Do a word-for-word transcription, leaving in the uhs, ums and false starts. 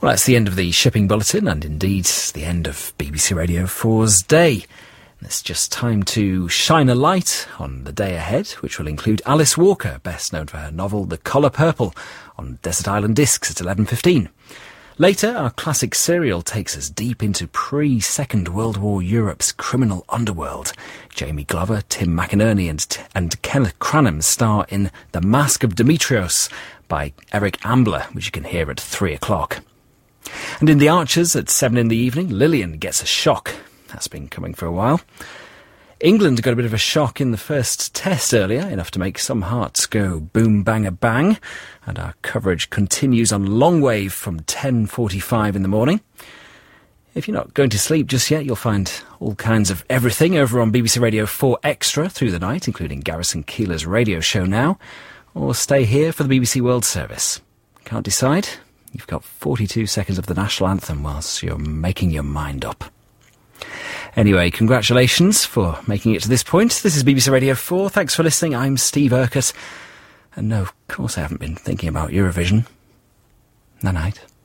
Well, that's the end of the shipping bulletin, and indeed the end of B B C Radio four's day. It's just time to shine a light on the day ahead, which will include Alice Walker, best known for her novel The Colour Purple, on Desert Island Discs at eleven fifteen. Later, our classic serial takes us deep into pre-Second World War Europe's criminal underworld. Jamie Glover, Tim McInerney and, and Kenneth Cranham star in The Mask of Demetrios by Eric Ambler, which you can hear at three o'clock. And in The Archers at seven in the evening, Lillian gets a shock. That's been coming for a while. England got a bit of a shock in the first test earlier, enough to make some hearts go boom, bang, a bang. And our coverage continues on long wave from ten forty-five in the morning. If you're not going to sleep just yet, you'll find all kinds of everything over on B B C Radio four Extra through the night, including Garrison Keillor's radio show now, or stay here for the B B C World Service. Can't decide? You've got forty-two seconds of the national anthem whilst you're making your mind up. Anyway, congratulations for making it to this point. This is B B C Radio four. Thanks for listening. I'm Steve Urquhart. And no, of course I haven't been thinking about Eurovision. Night night.